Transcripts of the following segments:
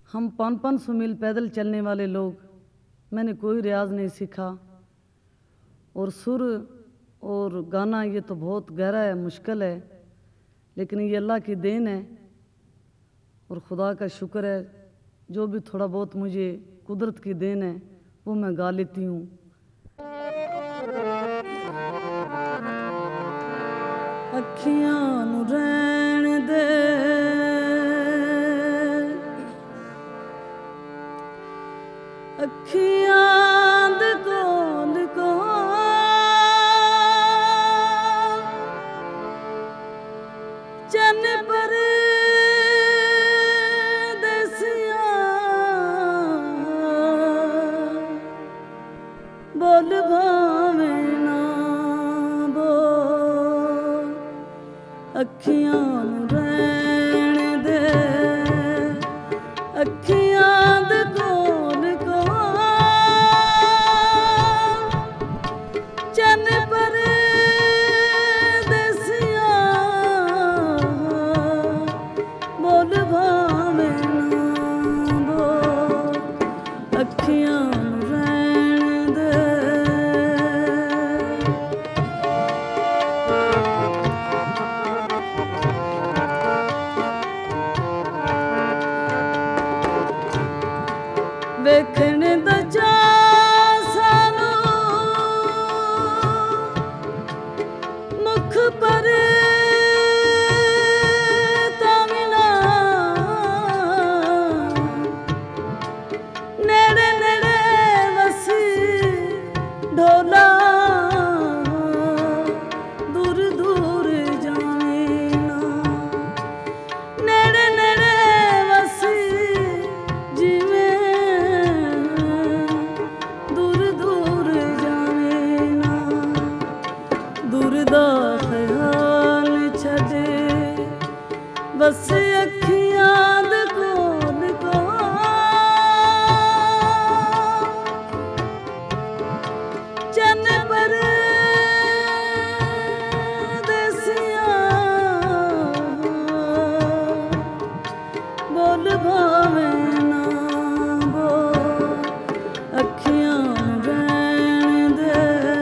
हम 500 मील पैदल चलने वाले लोग, मैंने कोई रियाज नहीं सीखा। और सुर और गाना ये तो बहुत गहरा है, मुश्किल है, लेकिन ये अल्लाह की देन है और खुदा का शुक्र है। जो भी थोड़ा बहुत मुझे कुदरत की देन है वो मैं गा लेती हूँ। अखियां नू रहन दे, अखियां दे कोल कोल चन पर दसिया बोल भावे ना बोल। अखियां नू रहन दे, अखियां दे कोल कोल चन पर दसिया बोल भावे ना बोल। अखियां नू रहन दे। वेखण दा चाऽ सानू मुख पर तामिना, नेड़े नेड़े वसी ढोला दूर दूर जावे ना। नेड़े नेड़े वसी जिवें दूर दूर जावे ना। दूर दा ख्याल छड़े बस अखियां दे कोल कोल चन पर दसिया बोल भावे ना बोल। अखियां रहन दे।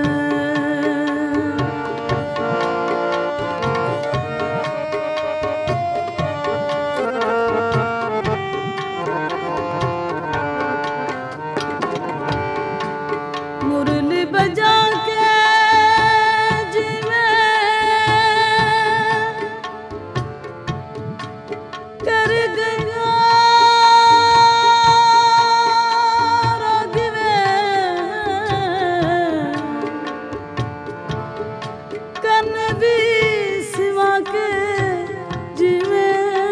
मुरली बजा के जीवे कर गया रागवे, कन भी सिवा के जीवे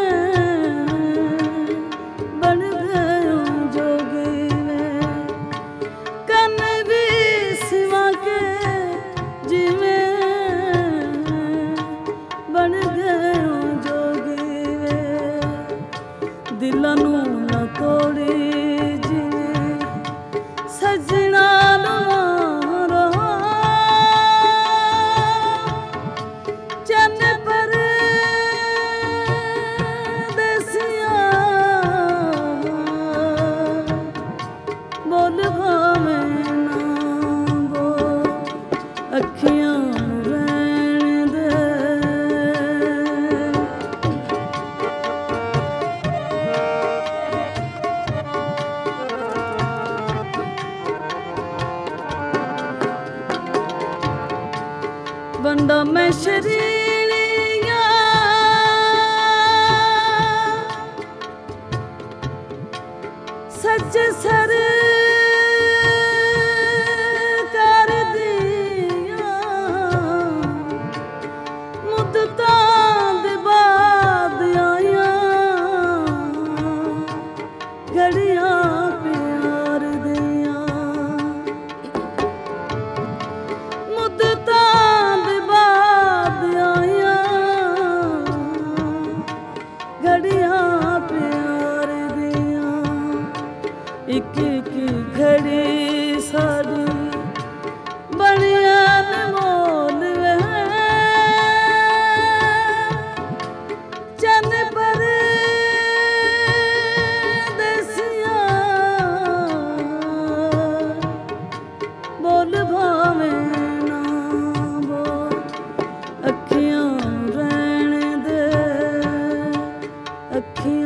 बन गयो जोगवे। कन भी सिवा के जीवे बन गयो जोगवे। दिलां नू ना तोड़ी जीवे सजना मारो, चन पर दसिया बोल भावे ना बोल। अखियां रहन दे। बंदा मैं शरीरिया सच सर कर दिया, मुद्दतां दे बाद आया घड़ियां प्यार दिया। मुद्दतां दे बाद आया घड़ियां प्यार दिया। एक एक घड़ी साड़ी बनिया मोल वे, चन पर दस ਅੱਖੀਆਂ